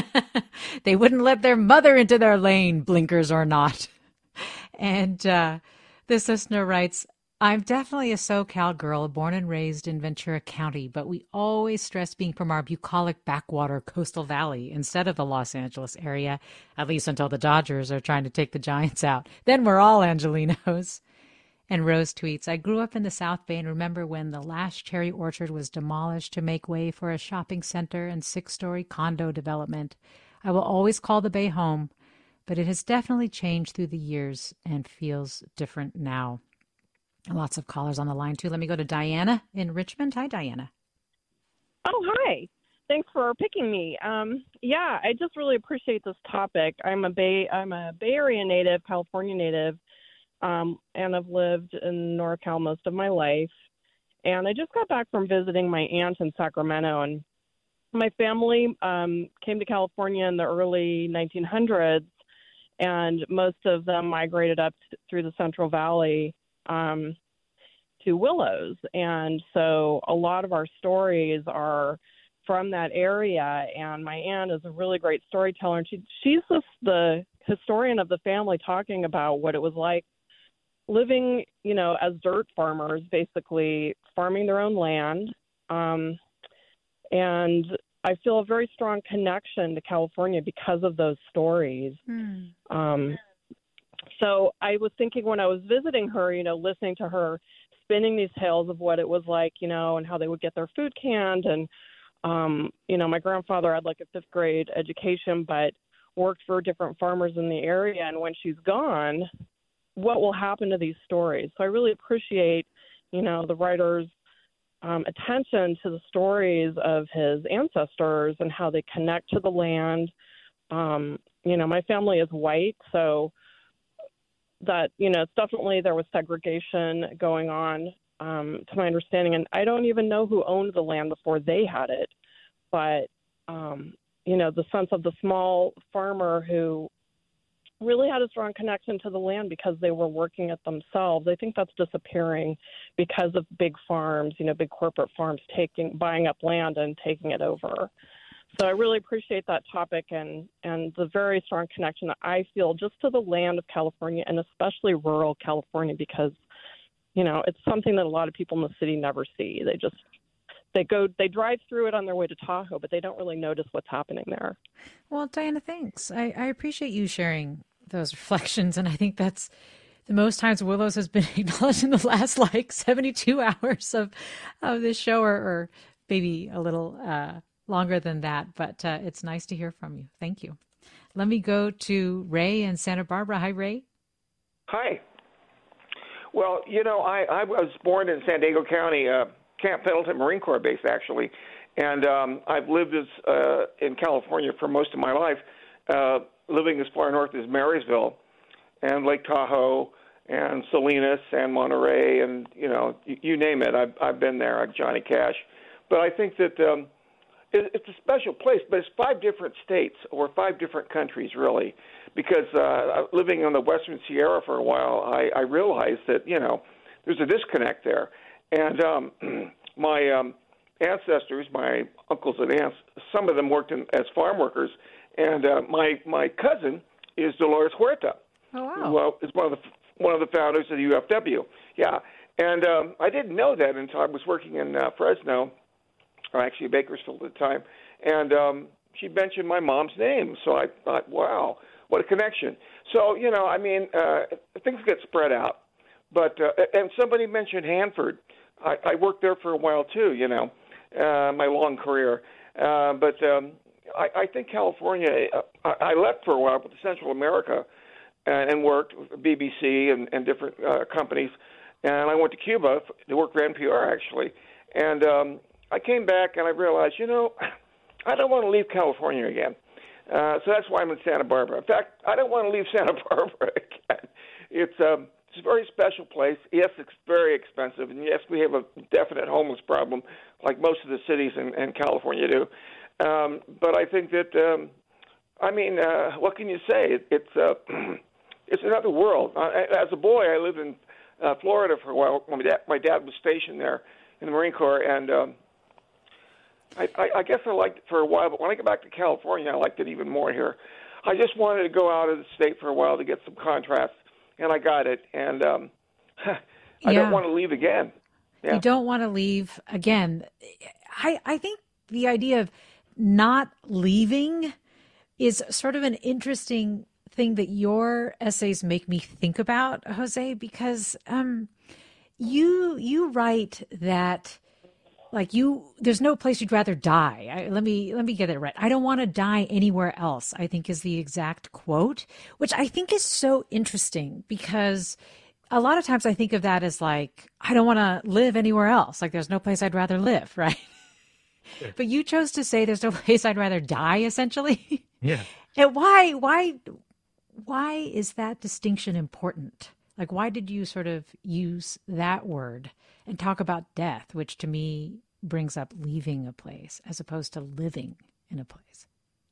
They wouldn't let their mother into their lane, blinkers or not. And uh, this listener writes, I'm definitely a SoCal girl, born and raised in Ventura County, but we always stress being from our bucolic backwater coastal valley instead of the Los Angeles area, at least until the Dodgers are trying to take the Giants out. Then we're all Angelinos. And Rose tweets, I grew up in the South Bay and remember when the last cherry orchard was demolished to make way for a shopping center and six-story condo development. I will always call the Bay home, but it has definitely changed through the years and feels different now. Lots of callers on the line, too. Let me go to Diana in Richmond. Hi, Diana. Oh, hi. Thanks for picking me. Um, yeah, I just really appreciate this topic. I'm a Bay, I'm a Bay Area native, California native, um, and I've lived in NorCal most of my life. And I just got back from visiting my aunt in Sacramento, and my family um, came to California in the early nineteen hundreds, and most of them migrated up t- through the Central Valley Um, to Willows. And so a lot of our stories are from that area. And my aunt is a really great storyteller. And she, she's the, the historian of the family, talking about what it was like living, you know, as dirt farmers, basically farming their own land. Um, and I feel a very strong connection to California because of those stories. Mm. Um So I was thinking when I was visiting her, you know, listening to her spinning these tales of what it was like, you know, and how they would get their food canned. And, um, you know, my grandfather had like a fifth grade education, but worked for different farmers in the area. And when she's gone, what will happen to these stories? So I really appreciate, you know, the writer's um, attention to the stories of his ancestors and how they connect to the land. Um, you know, my family is white, so that, you know, it's definitely there was segregation going on, um, to my understanding. And I don't even know who owned the land before they had it. But, um, you know, the sense of the small farmer who really had a strong connection to the land because they were working it themselves, I think that's disappearing because of big farms, you know, big corporate farms taking, buying up land and taking it over. So I really appreciate that topic and, and the very strong connection that I feel just to the land of California and especially rural California because, you know, it's something that a lot of people in the city never see. They just, they go, they drive through it on their way to Tahoe, but they don't really notice what's happening there. Well, Diana, thanks. I, I appreciate you sharing those reflections. And I think that's the most times Willows has been acknowledged in the last like seventy-two hours of, of this show, or, or maybe a little uh, longer than that. But uh, it's nice to hear from you. Thank you. Let me go to Ray in Santa Barbara. Hi, Ray. Hi. Well, you know, I, I was born in San Diego County, uh, Camp Pendleton Marine Corps base, actually. And um, I've lived as, uh, in California for most of my life, uh, living as far north as Marysville and Lake Tahoe and Salinas and Monterey and, you know, you, you name it. I've, I've been there, like Johnny Cash. But I think that um, it, it's a special place, but it's five different states or five different countries, really. Because uh, living on the Western Sierra for a while, I, I realized that, you know, there's a disconnect there. And um, my um, ancestors, my uncles and aunts, some of them worked in, as farm workers. And uh, my my cousin is Dolores Huerta, oh, wow. who uh, is one of the one of the founders of the U F W. Yeah, and um, I didn't know that until I was working in uh, Fresno, or actually Bakersfield at the time, and um, she mentioned my mom's name. So I thought, wow, what a connection. So, you know, I mean, uh, things get spread out. But uh, and somebody mentioned Hanford. I, I worked there for a while too, you know, uh, my long career. Uh, but um, I, I think California, I, I left for a while with Central America and, and worked with B B C and, and different uh, companies. And I went to Cuba to work for N P R, actually. And um, I came back and I realized, you know, I don't want to leave California again. Uh, so that's why I'm in Santa Barbara. In fact, I don't want to leave Santa Barbara again. It's, um, it's a very special place. Yes, it's very expensive. And yes, we have a definite homeless problem, like most of the cities in, in California do. Um, but I think that, um, I mean, uh, what can you say? It, it's uh, it's another world. Uh, as a boy, I lived in uh, Florida for a while. My dad, my dad was stationed there in the Marine Corps, and um, I, I, I guess I liked it for a while. But when I got back to California, I liked it even more here. I just wanted to go out of the state for a while to get some contrast, and I got it. And um, I yeah. don't want to leave again. Yeah. You don't want to leave again. I I think the idea of not leaving is sort of an interesting thing that your essays make me think about, Jose, because um, you you write that like you there's no place you'd rather die. I, let me let me get it right. I don't want to die anywhere else, I think is the exact quote, which I think is so interesting because a lot of times I think of that as like, I don't want to live anywhere else. Like there's no place I'd rather live, right? Yeah. But you chose to say there's no place I'd rather die, essentially. Yeah. And why, why, why is that distinction important? Like, why did you sort of use that word and talk about death, which to me brings up leaving a place as opposed to living in a place?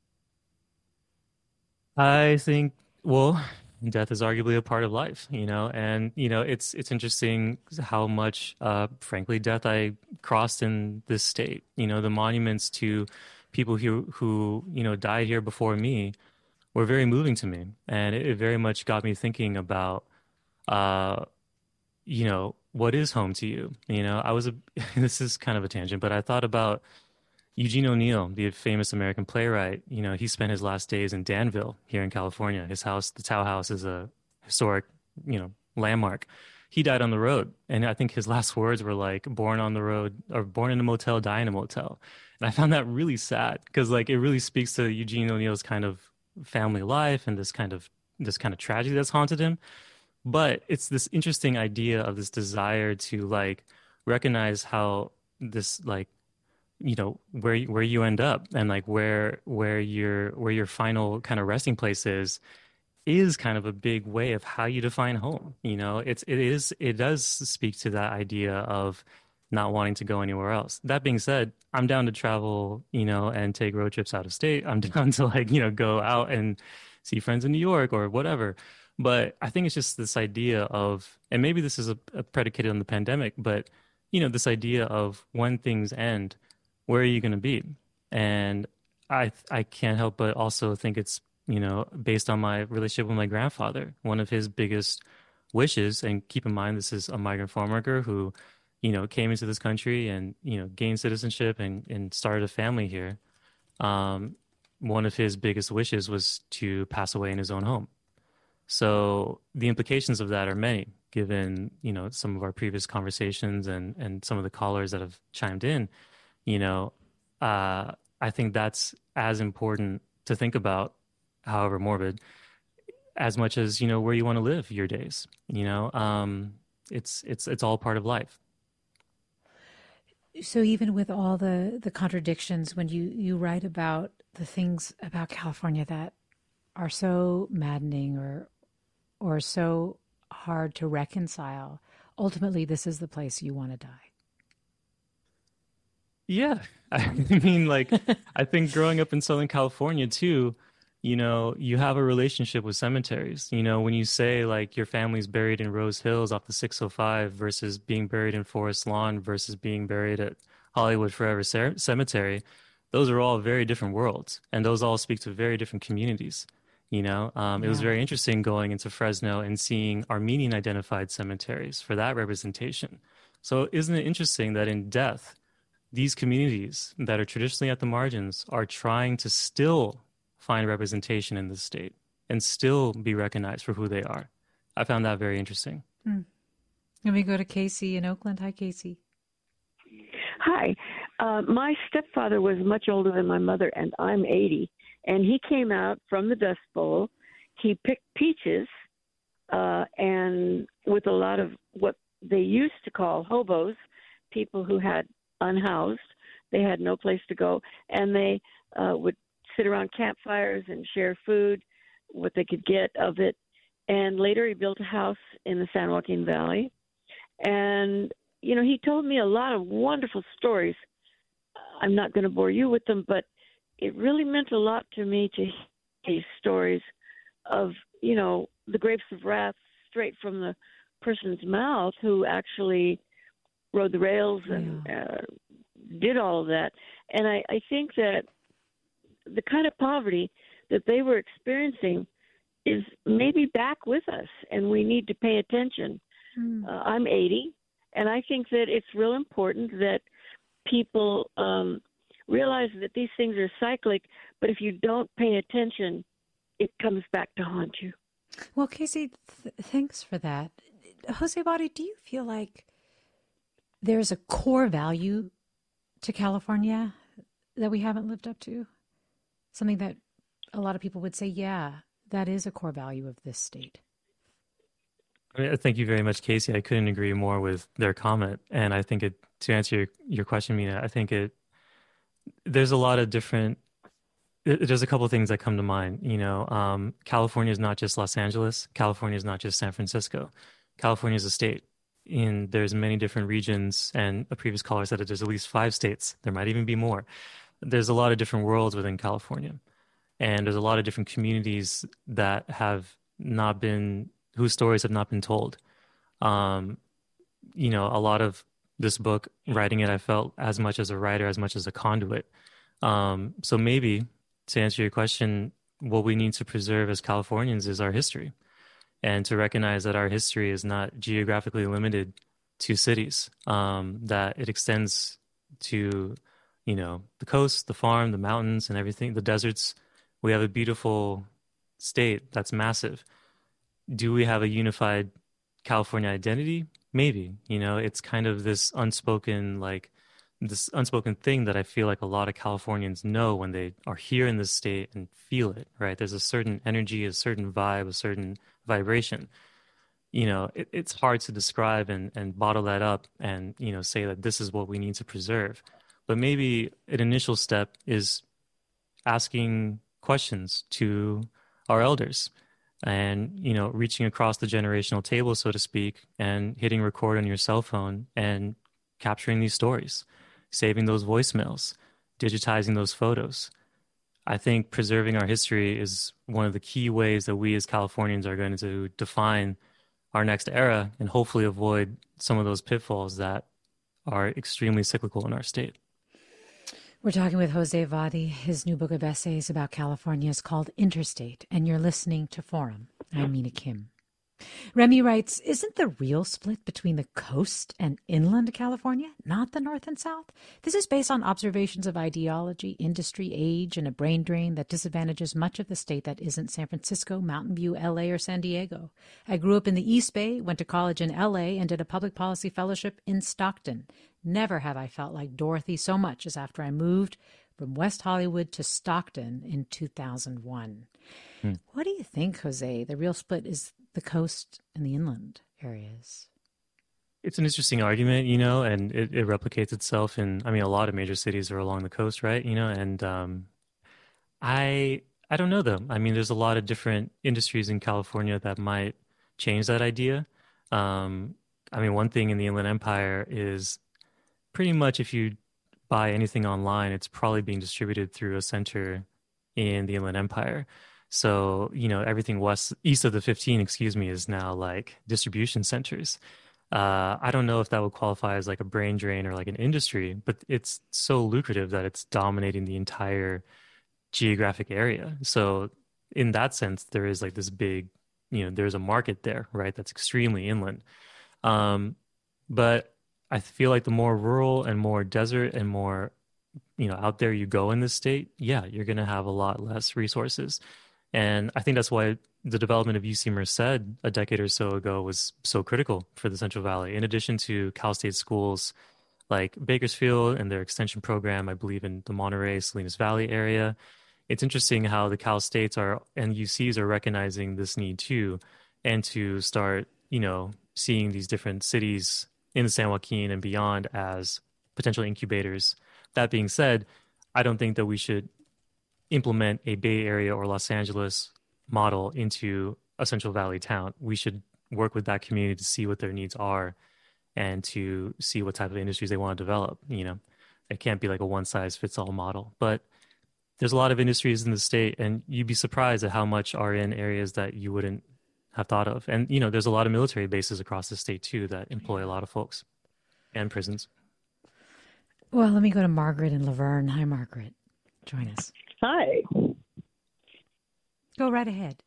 I think, well, death is arguably a part of life, you know, and, you know, it's it's interesting how much, uh, frankly, death I crossed in this state. You know, the monuments to people who, who, you know, died here before me were very moving to me. And it, it very much got me thinking about, uh, you know, what is home to you? You know, I was a, this is kind of a tangent, but I thought about Eugene O'Neill, the famous American playwright. You know, he spent his last days in Danville here in California. His house, the Tow House, is a historic, you know, landmark. He died on the road. And I think his last words were like, born on the road, or born in a motel, die in a motel. And I found that really sad because like it really speaks to Eugene O'Neill's kind of family life and this kind of this kind of tragedy that's haunted him. But it's this interesting idea of this desire to like recognize how this like, you know, where where you end up and like where where your where your final kind of resting place is is kind of a big way of how you define home. You know, it's it is it does speak to that idea of not wanting to go anywhere else. That being said, I'm down to travel, you know, and take road trips out of state. I'm down to like, you know, go out and see friends in New York or whatever. But I think it's just this idea of, and maybe this is a, a predicated on the pandemic, but, you know, this idea of when things end, where are you going to be? And I I can't help but also think it's, you know, based on my relationship with my grandfather. One of his biggest wishes, and keep in mind, this is a migrant farm worker who, you know, came into this country and, you know, gained citizenship and, and started a family here. Um, one of his biggest wishes was to pass away in his own home. So the implications of that are many, given, you know, some of our previous conversations and, and some of the callers that have chimed in. You know, uh, I think that's as important to think about, however morbid, as much as, you know, where you want to live your days. You know, um, it's it's it's all part of life. So even with all the, the contradictions, when you, you write about the things about California that are so maddening or or so hard to reconcile, ultimately this is the place you want to die. Yeah. I mean, like, I think growing up in Southern California too, you know, you have a relationship with cemeteries. You know, when you say like your family's buried in Rose Hills off the six oh five versus being buried in Forest Lawn versus being buried at Hollywood Forever C- Cemetery, those are all very different worlds. And those all speak to very different communities. You know, um, it was Yeah. very interesting going into Fresno and seeing Armenian identified cemeteries for that representation. So isn't it interesting that in death, these communities that are traditionally at the margins are trying to still find representation in the state and still be recognized for who they are? I found that very interesting. Hmm. Let me go to Casey in Oakland. Hi, Casey. Hi. Uh, my stepfather was much older than my mother, and I'm eighty. And he came out from the Dust Bowl. He picked peaches, uh, and with a lot of what they used to call hobos, people who had unhoused, they had no place to go, and they uh, would sit around campfires and share food, what they could get of it. And later he built a house in the San Joaquin Valley. And, you know, he told me a lot of wonderful stories. I'm not going to bore you with them, but it really meant a lot to me to hear these stories of, you know, the grapes of wrath straight from the person's mouth who actually rode the rails and uh, did all of that. And I, I think that the kind of poverty that they were experiencing is maybe back with us, and we need to pay attention. Mm. Uh, I'm eighty, and I think that it's real important that people um, realize that these things are cyclic, but if you don't pay attention, it comes back to haunt you. Well, Casey, th- thanks for that. Jose Bari, do you feel like there's a core value to California that we haven't lived up to? Something that a lot of people would say, yeah, that is a core value of this state. I mean, thank you very much, Casey. I couldn't agree more with their comment. And I think it, to answer your, your question, Mina, I think it, there's a lot of different, it, there's a couple of things that come to mind. You know, um, California is not just Los Angeles. California is not just San Francisco. California is a state. And there's many different regions, and a previous caller said that there's at least five states. There might even be more. There's a lot of different worlds within California. And there's a lot of different communities that have not been, whose stories have not been told. Um, you know, a lot of this book, writing it, I felt as much as a writer, as much as a conduit. Um, so maybe, to answer your question, what we need to preserve as Californians is our history, and to recognize that our history is not geographically limited to cities, um, that it extends to, you know, the coast, the farm, the mountains, and everything, the deserts. We have a beautiful state that's massive. Do we have a unified California identity? Maybe. You know, it's kind of this unspoken, like, this unspoken thing that I feel like a lot of Californians know when they are here in this state and feel it, right? There's a certain energy, a certain vibe, a certain vibration. You know, it, it's hard to describe and, and bottle that up and, you know, say that this is what we need to preserve. But maybe an initial step is asking questions to our elders and, you know, reaching across the generational table, so to speak, and hitting record on your cell phone and capturing these stories, saving those voicemails, digitizing those photos. I think preserving our history is one of the key ways that we as Californians are going to define our next era and hopefully avoid some of those pitfalls that are extremely cyclical in our state. We're talking with Jose Vadi. His new book of essays about California is called Interstate, and you're listening to Forum. I'm Mina Kim. Remy writes, isn't the real split between the coast and inland California, not the north and south? This is based on observations of ideology, industry, age, and a brain drain that disadvantages much of the state that isn't San Francisco, Mountain View, L A, or San Diego. I grew up in the East Bay, went to college in L A, and did a public policy fellowship in Stockton. Never have I felt like Dorothy so much as after I moved from West Hollywood to Stockton in two thousand one. Hmm. What do you think, Jose? The real split is the coast and the inland areas. It's an interesting argument, you know, and it, it replicates itself in, I mean, a lot of major cities are along the coast, right? You know, and um, I I don't know though. I mean, there's a lot of different industries in California that might change that idea. Um, I mean, one thing in the Inland Empire is pretty much if you buy anything online, it's probably being distributed through a center in the Inland Empire. So, you know, everything west, east of the fifteen, excuse me, is now like distribution centers. Uh, I don't know if that would qualify as like a brain drain or like an industry, but it's so lucrative that it's dominating the entire geographic area. So in that sense, there is like this big, you know, there's a market there, right? That's extremely inland. Um, but I feel like the more rural and more desert and more, you know, out there you go in this state, yeah, you're going to have a lot less resources. And I think that's why the development of U C Merced a decade or so ago was so critical for the Central Valley. In addition to Cal State schools like Bakersfield and their extension program, I believe in the Monterey, Salinas Valley area, it's interesting how the Cal States are and U Cs are recognizing this need too, and to start, you know, seeing these different cities in the San Joaquin and beyond as potential incubators. That being said, I don't think that we should implement a Bay Area or Los Angeles model into a Central Valley town. We should work with that community to see what their needs are and to see what type of industries they want to develop. You know, it can't be like a one size fits all model, but there's a lot of industries in the state and you'd be surprised at how much are in areas that you wouldn't have thought of. And, you know, there's a lot of military bases across the state too that employ a lot of folks, and prisons. Well, let me go to Margaret in Laverne. Hi, Margaret. Join us. Hi. Go right ahead.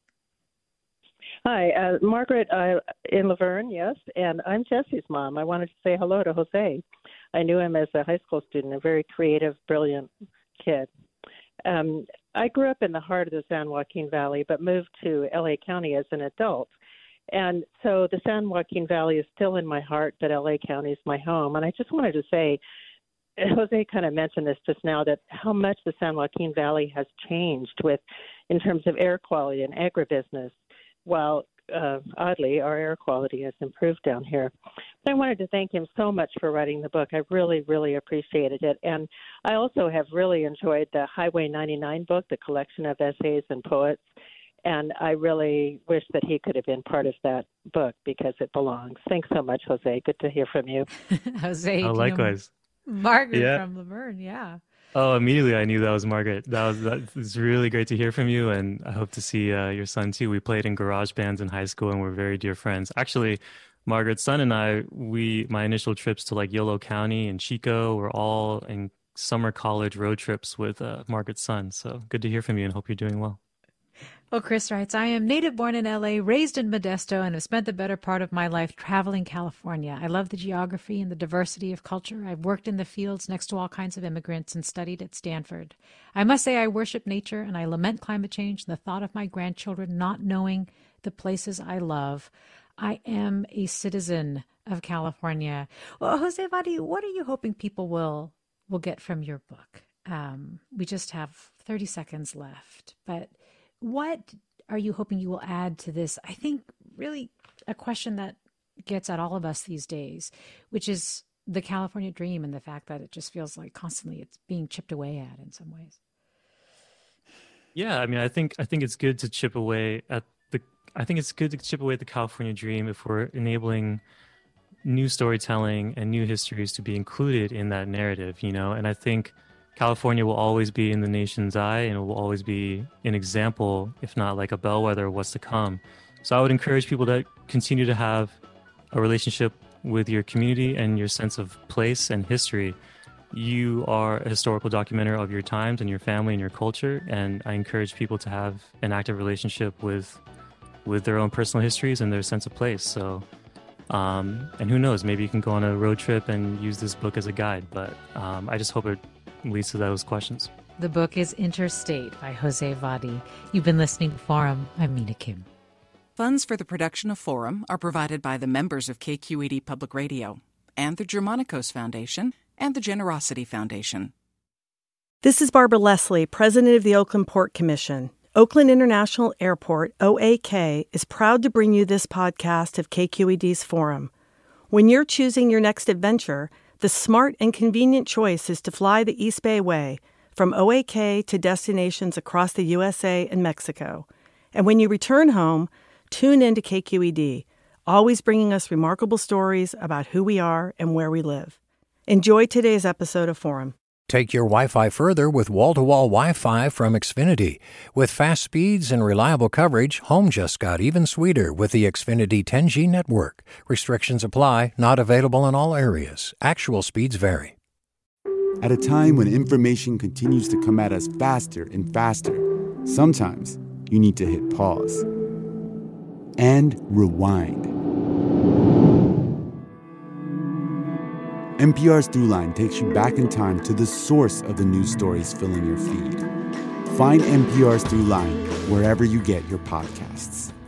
Hi, uh, Margaret uh, in Laverne, yes, and I'm Jesse's mom. I wanted to say hello to Jose. I knew him as a high school student, a very creative, brilliant kid. Um, I grew up in the heart of the San Joaquin Valley, but moved to L A County as an adult. And so the San Joaquin Valley is still in my heart, but L A County is my home. And I just wanted to say, Jose kind of mentioned this just now, that how much the San Joaquin Valley has changed with in terms of air quality and agribusiness, while uh, oddly our air quality has improved down here. But I wanted to thank him so much for writing the book. I really, really appreciated it. And I also have really enjoyed the Highway ninety-nine book, the collection of essays and poets. And I really wish that he could have been part of that book because it belongs. Thanks so much, Jose. Good to hear from you. Jose. Oh, likewise. Margaret yeah. from Laverne, yeah. Oh, immediately I knew that was Margaret. That was that was really great to hear from you, and I hope to see uh, your son too. We played in garage bands in high school, and we're very dear friends. Actually, Margaret's son and I, we my initial trips to like Yolo County and Chico were all in summer college road trips with uh, Margaret's son. So good to hear from you, and hope you're doing well. Well, Chris writes, I am native born in L A, raised in Modesto, and have spent the better part of my life traveling California. I love the geography and the diversity of culture. I've worked in the fields next to all kinds of immigrants and studied at Stanford. I must say I worship nature and I lament climate change and the thought of my grandchildren not knowing the places I love. I am a citizen of California. Well, Jose Vadi, what are you hoping people will will get from your book? Um, we just have thirty seconds left, but what are you hoping you will add to this? I think really a question that gets at all of us these days, which is the California dream and the fact that it just feels like constantly it's being chipped away at in some ways. Yeah, I mean, I think I think it's good to chip away at the. I think it's good to chip away at the California dream if we're enabling new storytelling and new histories to be included in that narrative, you know. And I think California will always be in the nation's eye, and it will always be an example, if not like a bellwether of what's to come. So I would encourage people to continue to have a relationship with your community and your sense of place and history. You are a historical documenter of your times and your family and your culture, and I encourage people to have an active relationship with with their own personal histories and their sense of place. So, um, and who knows, maybe you can go on a road trip and use this book as a guide. But um, I just hope it leads to those questions. The book is Interstate by Jose Vadi. You've been listening to Forum. I'm Mina Kim. Funds for the production of Forum are provided by the members of K Q E D Public Radio and the Germanicos Foundation and the Generosity Foundation. This is Barbara Leslie, President of the Oakland Port Commission. Oakland International Airport, O A K, is proud to bring you this podcast of K Q E D's Forum. When you're choosing your next adventure, the smart and convenient choice is to fly the East Bay Way from O A K to destinations across the U S A and Mexico. And when you return home, tune in to K Q E D, always bringing us remarkable stories about who we are and where we live. Enjoy today's episode of Forum. Take your Wi-Fi further with wall-to-wall Wi-Fi from Xfinity. With fast speeds and reliable coverage, home just got even sweeter with the Xfinity ten G network. Restrictions apply, not available in all areas. Actual speeds vary. At a time when information continues to come at us faster and faster, sometimes you need to hit pause and rewind. N P R's Throughline takes you back in time to the source of the news stories filling your feed. Find N P R's Throughline wherever you get your podcasts.